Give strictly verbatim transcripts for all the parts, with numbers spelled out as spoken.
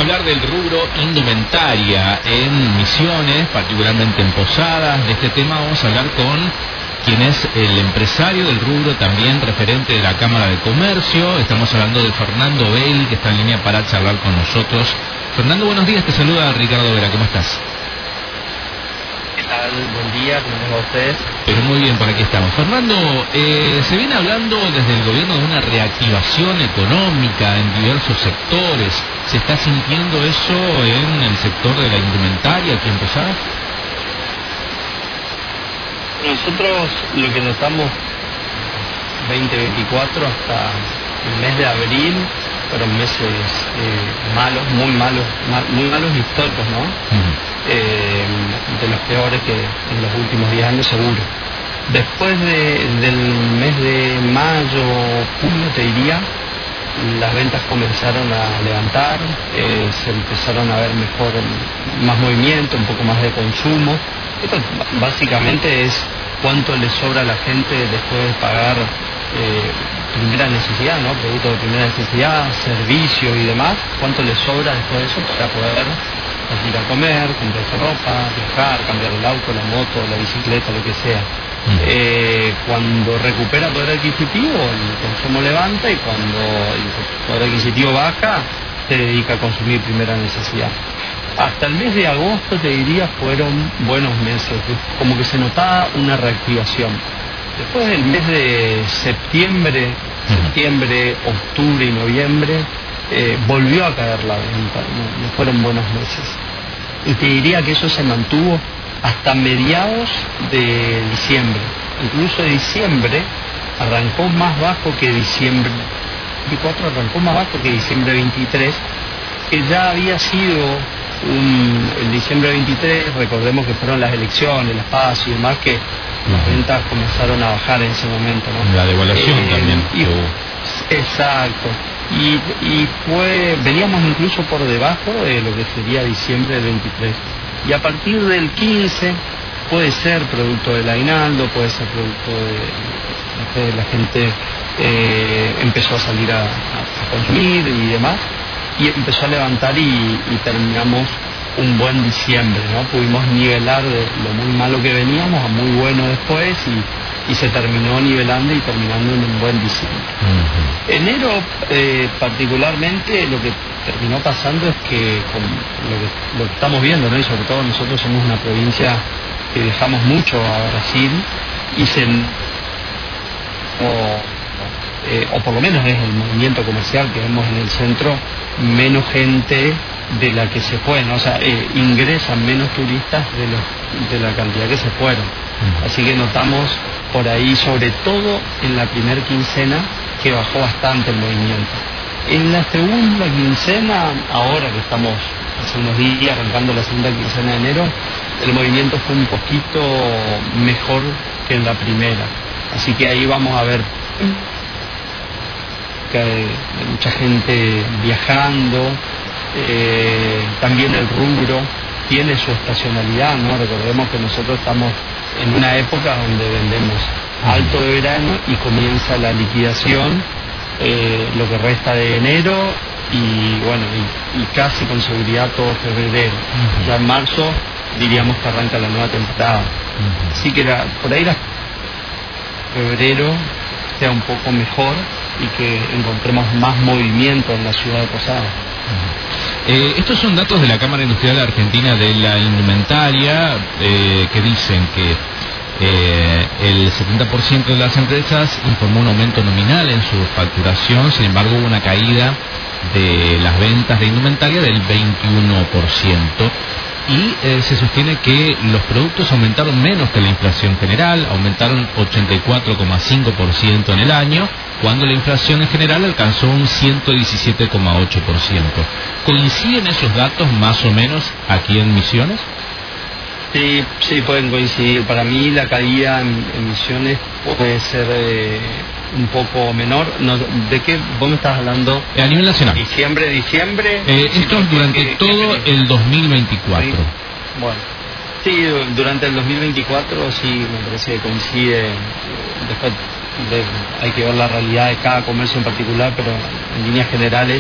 hablar del rubro indumentaria en Misiones, particularmente en Posadas. De este tema vamos a hablar con quien es el empresario del rubro, también referente de la Cámara de Comercio. Estamos hablando de Fernando Bell, que está en línea para charlar con nosotros. Fernando, buenos días, te saluda Ricardo Vera, ¿cómo estás? ¿Qué tal? Buen día, ¿cómo les va a ustedes? Pero muy bien, por aquí estamos. Fernando, eh, se viene hablando desde el gobierno de una reactivación económica en diversos sectores. ¿Se está sintiendo eso en el sector de la indumentaria aquí en Posadas? Nosotros lo que notamos veinte veinticuatro hasta el mes de abril fueron meses eh, malos, muy malos, mal, muy malos históricos, ¿no? Uh-huh. eh, de los peores que en los últimos diez años seguro. Después de, del mes de mayo, junio te diría, las ventas comenzaron a levantar, eh, se empezaron a ver mejor, más movimiento, un poco más de consumo. Esto básicamente es cuánto le sobra a la gente después de pagar eh, primera necesidad, ¿no? Productos de primera necesidad, servicios y demás, cuánto le sobra después de eso para poder ir a comer, comprarse ropa, viajar, cambiar el auto, la moto, la bicicleta, lo que sea. Mm. Eh, cuando recupera poder adquisitivo, el consumo levanta, y cuando el poder adquisitivo baja, se dedica a consumir primera necesidad. Hasta el mes de agosto, te diría, fueron buenos meses, como que se notaba una reactivación. Después del mes de septiembre, septiembre, octubre y noviembre, eh, volvió a caer la venta, no, no fueron buenos meses. Y te diría que eso se mantuvo hasta mediados de diciembre. Incluso diciembre arrancó más bajo que diciembre veinticuatro, arrancó más bajo que diciembre veintitrés, que ya había sido un, el diciembre veintitrés, recordemos que fueron las elecciones, las paz y demás, que las ventas comenzaron a bajar en ese momento, ¿no? La devaluación eh, también. Y, exacto. Y, y fue, veníamos incluso por debajo de lo que sería diciembre del veintitrés. Y a partir del quince, puede ser producto del aguinaldo, puede ser producto de, de la gente eh, empezó a salir a, a consumir y demás, y empezó a levantar y, y terminamos un buen diciembre, ¿no? Pudimos nivelar de lo muy malo que veníamos a muy bueno después, y, y se terminó nivelando y terminando en un buen diciembre. Uh-huh. Enero, eh, particularmente, lo que terminó pasando es que, con lo que, lo que estamos viendo, ¿no? Y sobre todo nosotros somos una provincia que dejamos mucho a Brasil, y se... O, eh, o por lo menos es el movimiento comercial que vemos en el centro, menos gente de la que se fue, ¿no? O sea, eh, ingresan menos turistas de, los, de la cantidad que se fueron. Uh-huh. Así que notamos por ahí, sobre todo en la primera quincena, que bajó bastante el movimiento. En la segunda quincena, ahora que estamos hace unos días arrancando la segunda quincena de enero, el movimiento fue un poquito mejor que en la primera. Así que ahí vamos a ver que hay mucha gente viajando. Eh, también el rubro tiene su estacionalidad, ¿no? Recordemos que nosotros estamos en una época donde vendemos alto de verano y comienza la liquidación, eh, lo que resta de enero, y bueno, y, y casi con seguridad todo febrero. Uh-huh. Ya en marzo diríamos que arranca la nueva temporada. Uh-huh. Así que la, por ahí la febrero sea un poco mejor y que encontremos más movimiento en la ciudad de Posadas. Eh, estos son datos de la Cámara Industrial Argentina de la Indumentaria, eh, que dicen que eh, el setenta por ciento de las empresas informó un aumento nominal en su facturación. Sin embargo, hubo una caída de las ventas de indumentaria del veintiuno por ciento. Y eh, se sostiene que los productos aumentaron menos que la inflación general, aumentaron ochenta y cuatro coma cinco por ciento en el año, cuando la inflación en general alcanzó un ciento diecisiete coma ocho por ciento. ¿Coinciden esos datos más o menos aquí en Misiones? Sí, sí, pueden coincidir. Para mí la caída en, en Misiones puede ser eh, un poco menor. No, ¿de qué vos me estás hablando? A nivel nacional. Diciembre, diciembre. Eh, esto es durante que, todo que, el dos mil veinticuatro. Sí. Bueno, sí, durante el dos mil veinticuatro sí me parece que coincide. Después de, hay que ver la realidad de cada comercio en particular, pero en líneas generales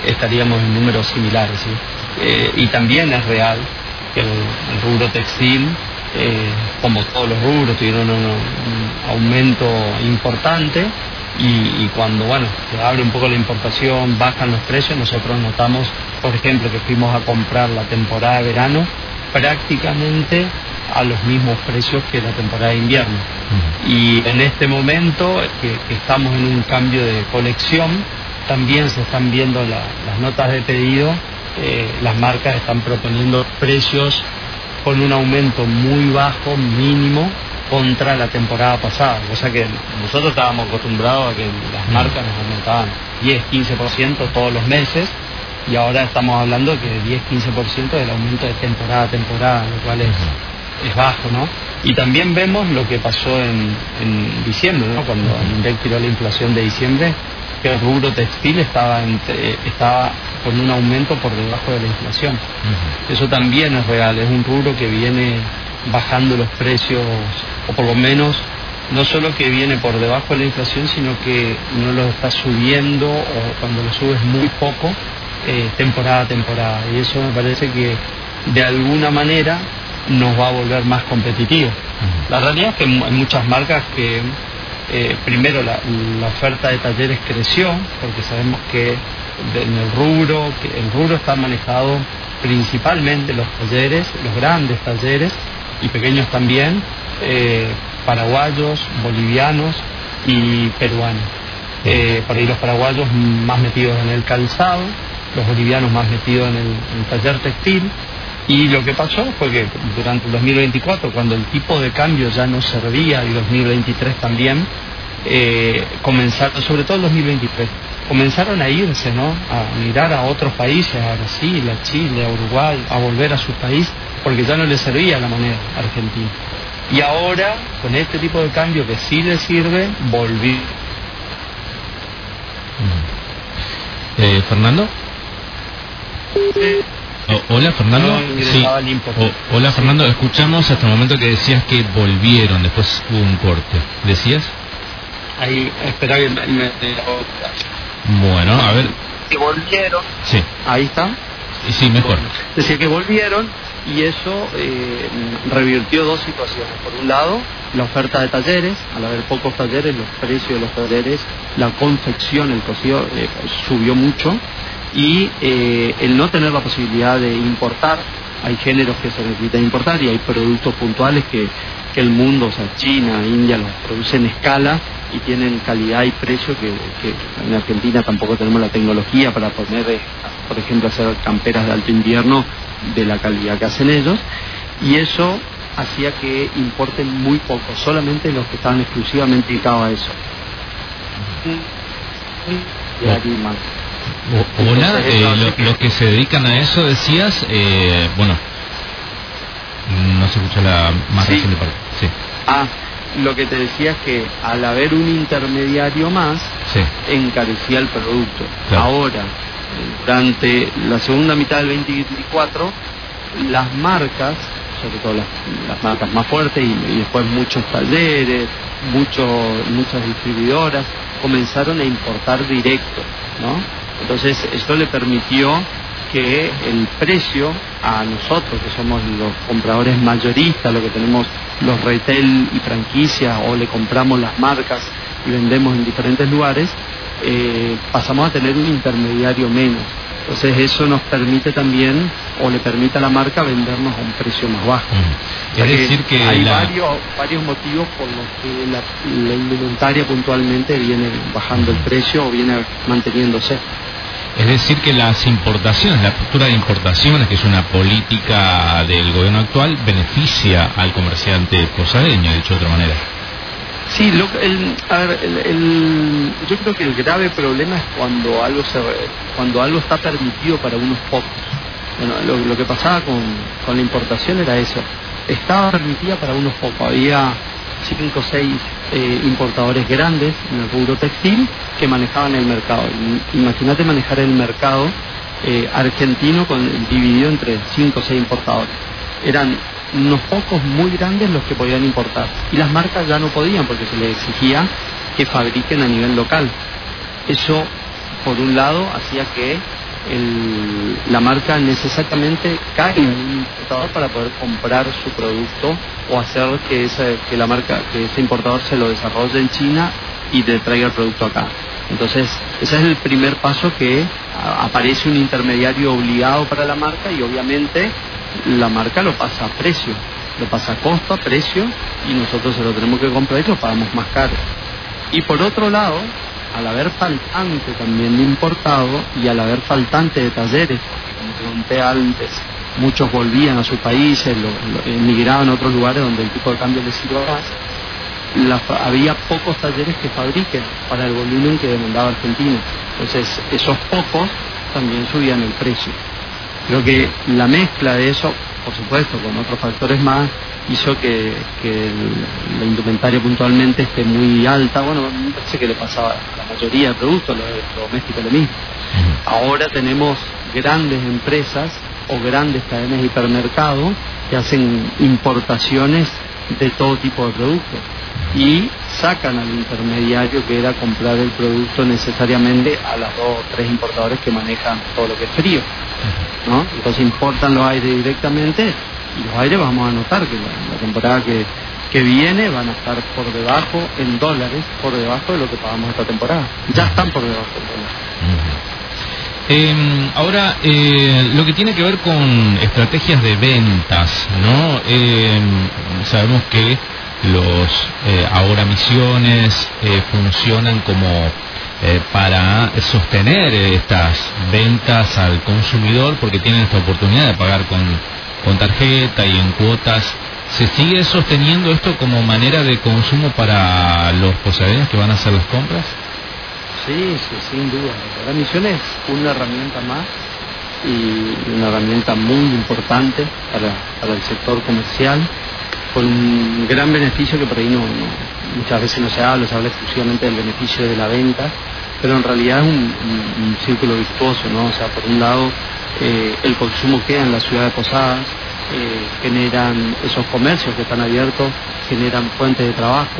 estaríamos en números similares, ¿sí? Eh, y también es real que el, el rubro textil, eh, como todos los rubros, tuvieron un, un aumento importante y, y cuando, bueno, se abre un poco la importación, bajan los precios, nosotros notamos, por ejemplo, que fuimos a comprar la temporada de verano prácticamente a los mismos precios que la temporada de invierno. Uh-huh. Y en este momento que, que estamos en un cambio de colección, también se están viendo la, las notas de pedido, eh, las marcas están proponiendo precios con un aumento muy bajo, mínimo, contra la temporada pasada. O sea que nosotros estábamos acostumbrados a que las marcas nos aumentaban diez a quince por ciento todos los meses, y ahora estamos hablando que diez a quince por ciento del aumento de temporada a temporada, lo cual es, es bajo, ¿no? Y también vemos lo que pasó en, en diciembre, ¿no? Cuando INDEC tiró la inflación de diciembre, que el rubro textil estaba, entre, estaba con un aumento por debajo de la inflación. Uh-huh. Eso también es real, es un rubro que viene bajando los precios, o por lo menos no solo que viene por debajo de la inflación, sino que no lo está subiendo, o cuando lo sube es muy poco, eh, temporada a temporada. Y eso me parece que de alguna manera nos va a volver más competitivos. Uh-huh. La realidad es que hay muchas marcas que Eh, primero la, la oferta de talleres creció, porque sabemos que en el rubro, que el rubro está manejado principalmente los talleres, los grandes talleres y pequeños también, eh, paraguayos, bolivianos y peruanos. Eh, por ahí los paraguayos más metidos en el calzado, los bolivianos más metidos en el, en el taller textil. Y lo que pasó fue que durante el dos mil veinticuatro, cuando el tipo de cambio ya no servía, y dos mil veintitrés también, eh, comenzaron, sobre todo el dos mil veintitrés, comenzaron a irse, ¿no? A mirar a otros países, a Brasil, a Chile, a Uruguay, a volver a su país, porque ya no les servía la moneda argentina. Y ahora, con este tipo de cambio que sí les sirve, volví. Eh, ¿Fernando? Oh, hola Fernando, no, sí. Oh, hola Fernando, escuchamos hasta el momento que decías que volvieron, después hubo un corte. ¿Decías? Ahí, espera que me, me... Bueno, a ver. Que volvieron. Sí. Ahí está. Sí, mejor. Decía que volvieron y eso eh, revirtió dos situaciones. Por un lado, la oferta de talleres, al haber pocos talleres, los precios de los talleres, la confección, el cosido eh, subió mucho. Y eh, el no tener la posibilidad de importar, hay géneros que se necesitan importar y hay productos puntuales que, que el mundo, o sea, China, India, los producen en escala y tienen calidad y precio que, que en Argentina tampoco tenemos la tecnología para poner, por ejemplo, hacer camperas de alto invierno de la calidad que hacen ellos, y eso hacía que importen muy poco, solamente los que estaban exclusivamente dedicados a eso. Y aquí más. Hola, eh, lo, los que se dedican a eso, decías, eh, bueno, no se escucha la más sí. reciente parte. Sí. Ah, lo que te decía es que al haber un intermediario más, sí. encarecía el producto. Claro. Ahora, durante la segunda mitad del veinte veinticuatro, las marcas, sobre todo las, las marcas más fuertes y, y después muchos talleres, muchos, muchas distribuidoras, comenzaron a importar directo, ¿no? Entonces esto le permitió que el precio a nosotros, que somos los compradores mayoristas, lo que tenemos los retail y franquicias, o le compramos las marcas y vendemos en diferentes lugares, eh, pasamos a tener un intermediario menos. Entonces eso nos permite también, o le permite a la marca vendernos a un precio más bajo. Mm. Es decir que, que hay la... varios, varios motivos por los que la, la indumentaria puntualmente viene bajando el precio o viene manteniéndose. Es decir que las importaciones, la postura de importaciones, que es una política del gobierno actual, beneficia al comerciante posadeño, dicho de otra manera. Sí, lo, el, a ver, el, el, yo creo que el grave problema es cuando algo se, cuando algo está permitido para unos pocos. Bueno, lo, lo que pasaba con, con la importación era eso. Estaba permitida para unos pocos. Había cinco o seis eh, importadores grandes en el rubro textil que manejaban el mercado. Imagínate manejar el mercado eh, argentino con, dividido entre cinco o seis importadores. Eran unos pocos muy grandes los que podían importar, y las marcas ya no podían porque se les exigía que fabriquen a nivel local. Eso, por un lado, hacía que el, la marca necesariamente cae en un importador para poder comprar su producto o hacer que, esa, que la marca, que ese importador se lo desarrolle en China y te traiga el producto acá. Entonces, ese es el primer paso, que a, aparece un intermediario obligado para la marca, y obviamente la marca lo pasa a precio, lo pasa a costo, a precio, y nosotros se lo tenemos que comprar y lo pagamos más caro. Y por otro lado, al haber faltante también de importado y al haber faltante de talleres, porque como te conté antes, muchos volvían a sus países, lo, lo, emigraban a otros lugares donde el tipo de cambio les sirva más, la, había pocos talleres que fabriquen para el volumen que demandaba Argentina. Entonces esos pocos también subían el precio. Creo que la mezcla de eso, por supuesto, con otros factores más, hizo que, que el, la indumentaria puntualmente esté muy alta. Bueno, me parece que le pasaba a la mayoría de productos, lo de doméstico lo mismo. Ahora tenemos grandes empresas o grandes cadenas de hipermercado que hacen importaciones de todo tipo de productos y sacan al intermediario, que era comprar el producto necesariamente a las dos o tres importadores que manejan todo lo que es frío, ¿no? Entonces importan los aires directamente, y los aires vamos a notar que la, la temporada que, que viene van a estar por debajo, en dólares, por debajo de lo que pagamos esta temporada. Ya están por debajo del dólar. Eh, ahora, eh, lo que tiene que ver con estrategias de ventas, ¿no? Eh, sabemos que los eh, ahora misiones eh, funcionan como eh, para sostener estas ventas al consumidor, porque tienen esta oportunidad de pagar con, con tarjeta y en cuotas. ¿Se sigue sosteniendo esto como manera de consumo para los posaderos que van a hacer las compras? Sí, sí, sin duda. La misión es una herramienta más, y una herramienta muy importante para, para el sector comercial, con un gran beneficio que por ahí no, no, muchas veces no se habla, se habla exclusivamente del beneficio de la venta, pero en realidad es un, un, un círculo virtuoso, ¿no? O sea, por un lado, eh, el consumo queda en la ciudad de Posadas, eh, generan esos comercios que están abiertos, generan fuentes de trabajo,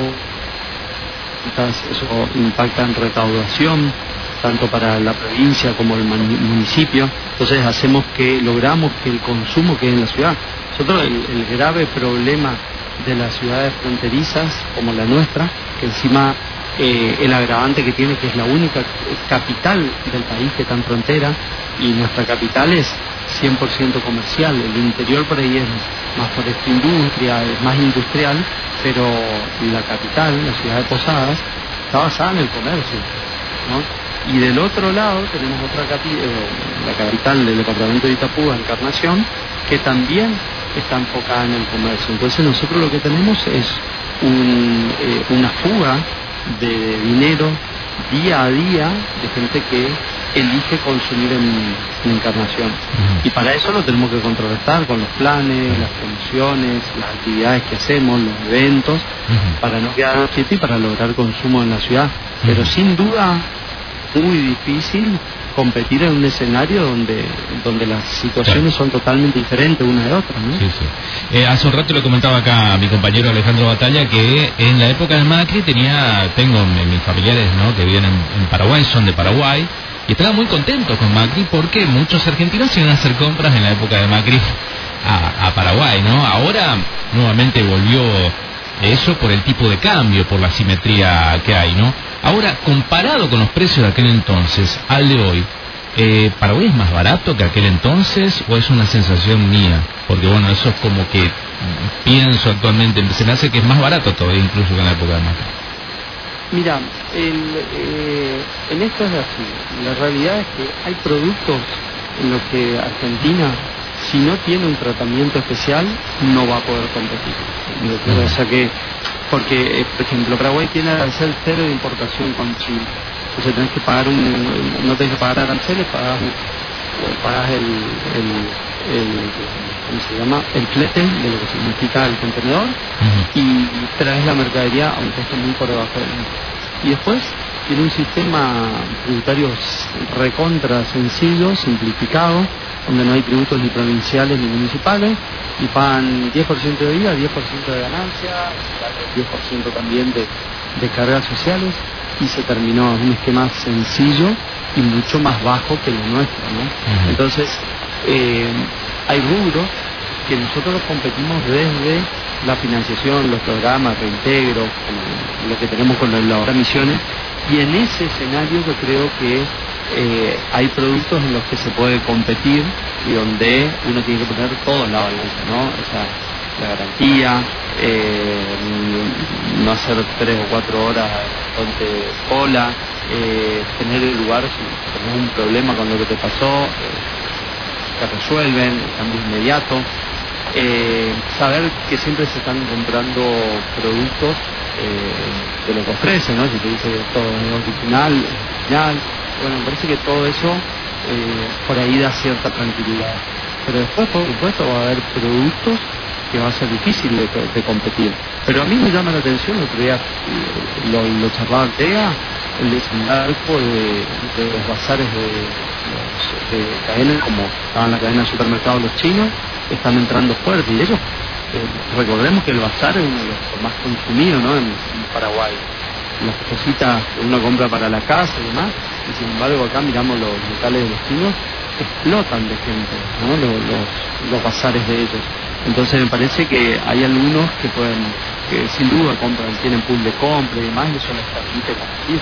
eso impacta en recaudación tanto para la provincia como el municipio. Entonces hacemos que logramos que el consumo quede en la ciudad. Nosotros el, el grave problema de las ciudades fronterizas como la nuestra, que encima eh, el agravante que tiene, que es la única capital del país que está en frontera, y nuestra capital es cien por ciento comercial. El interior por ahí es más por esta industria, es más industrial, pero la capital, la ciudad de Posadas, está basada en el comercio, ¿no? Y del otro lado tenemos otra capital, eh, la capital del departamento de Itapú, Encarnación, que también está enfocada en el comercio. Entonces nosotros lo que tenemos es un, eh, una fuga de dinero día a día de gente que elige consumir en, en Encarnación. Uh-huh. Y para eso lo tenemos que contrarrestar con los planes, las promociones, las actividades que hacemos, los eventos, uh-huh, para no quedar quietos y para lograr consumo en la ciudad. Uh-huh. Pero sin duda, muy difícil competir en un escenario donde donde las situaciones, claro, son totalmente diferentes una de otra, ¿no? Sí, sí. Eh, hace un rato le comentaba acá a mi compañero Alejandro Batalla que en la época de Macri tenía, tengo mis familiares, ¿no?, que viven en, en Paraguay, son de Paraguay, y estaban muy contentos con Macri porque muchos argentinos iban a hacer compras en la época de Macri a, a Paraguay, ¿no? Ahora nuevamente volvió eso por el tipo de cambio, por la simetría que hay, ¿no? Ahora, comparado con los precios de aquel entonces al de hoy, eh, ¿Paraguay es más barato que aquel entonces o es una sensación mía? Porque bueno, eso es como que pienso actualmente, se me hace que es más barato todavía incluso que en la época de Macri. Mira, el, eh, en esto es así. La realidad es que hay productos en los que Argentina, si no tiene un tratamiento especial, no va a poder competir. O sea que, porque, eh, por ejemplo, Paraguay tiene arancel cero de importación con Chile. Entonces tenés que pagar un, no tenés que pagar aranceles, pagas, pagas el, el, el, ¿cómo se llama? El flete de lo que significa el contenedor, uh-huh, y traes la mercadería a un costo muy por debajo del mundo. Y después tiene un sistema tributario recontra sencillo, simplificado, donde no hay tributos ni provinciales ni municipales, y pagan diez por ciento de I V A, diez por ciento de ganancia, diez por ciento también de, de cargas sociales, y se terminó. Es un esquema sencillo y mucho más bajo que lo nuestro, ¿no? Uh-huh. Entonces, eh, hay rubros que nosotros competimos desde la financiación, los programas, reintegro, lo que tenemos con las misiones, y en ese escenario yo creo que eh, hay productos en los que se puede competir y donde uno tiene que poner todo en la balanza, ¿no? O sea, la garantía, eh, no hacer tres o cuatro horas de cola, eh, tener el lugar si tenés un problema con lo que te pasó, eh, te resuelven, cambio inmediato, eh, saber que siempre se están comprando productos eh, de lo que ofrecen, ¿no? Si te dice todo es original, es original, bueno, me parece que todo eso eh, por ahí da cierta tranquilidad. Pero después, por supuesto, va a haber productos que va a ser difícil de, de competir. Pero a mí me llama la atención, el otro día lo, lo charlaba Ortega, el desembarco de, de los bazares de, de, de cadenas, como estaban la cadena de supermercados los chinos, están entrando fuerte. Y ellos, eh, recordemos que el bazar es uno de los más consumidos, ¿no? en, en Paraguay. Las cositas que uno compra para la casa y demás, y sin embargo acá miramos los locales de los chinos, explotan de gente, ¿no? los, los, los bazares de ellos. Entonces me parece que hay algunos que pueden, que sin duda compran, tienen pool de compra y demás, y eso les permite competir.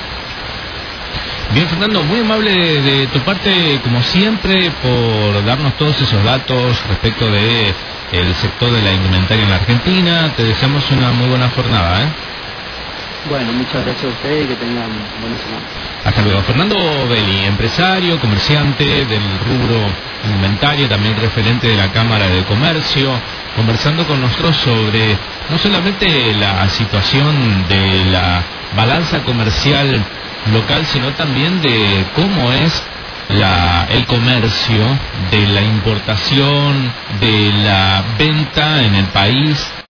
Bien, Fernando, muy amable de, de tu parte, como siempre, por darnos todos esos datos respecto de el sector de la indumentaria en la Argentina. Te deseamos una muy buena jornada, ¿eh? Bueno, muchas gracias a ustedes y que tengan buena semana. Hasta luego. Fernando Belli, empresario, comerciante del rubro indumentario, también referente de la Cámara de Comercio, conversando con nosotros sobre no solamente la situación de la balanza comercial local, sino también de cómo es la, el comercio, de la importación, de la venta en el país